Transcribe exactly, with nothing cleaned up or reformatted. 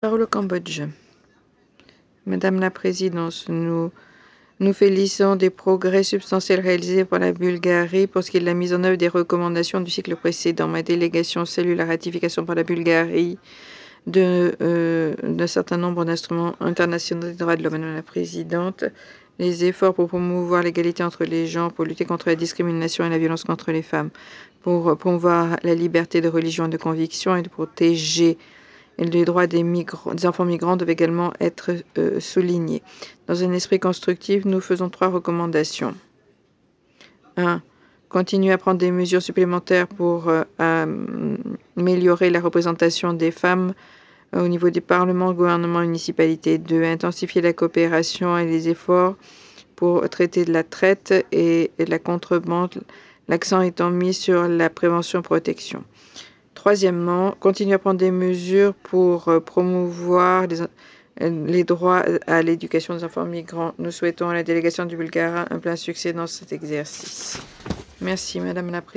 Parole au Cambodge. Madame la Présidente, nous nous félicitons des progrès substantiels réalisés par la Bulgarie pour ce qui est de la mise en œuvre des recommandations du cycle précédent. Ma délégation salue la ratification par la Bulgarie d'un euh, certain nombre d'instruments internationaux des droits de l'homme. Madame la Présidente, les efforts pour promouvoir l'égalité entre les genres, pour lutter contre la discrimination et la violence contre les femmes, pour promouvoir la liberté de religion et de conviction et de protéger les droits des, migrants, des enfants migrants doivent également être euh, soulignés. Dans un esprit constructif, nous faisons trois recommandations. un. Continuer à prendre des mesures supplémentaires pour euh, améliorer la représentation des femmes au niveau des parlements, gouvernements, municipalités. deux. Intensifier la coopération et les efforts pour traiter de la traite et de la contrebande, l'accent étant mis sur la prévention-protection. Troisièmement, continuer à prendre des mesures pour euh, promouvoir les, euh, les droits à l'éducation des enfants migrants. Nous souhaitons à la délégation du Bulgarie un plein succès dans cet exercice. Merci, Madame la Présidente.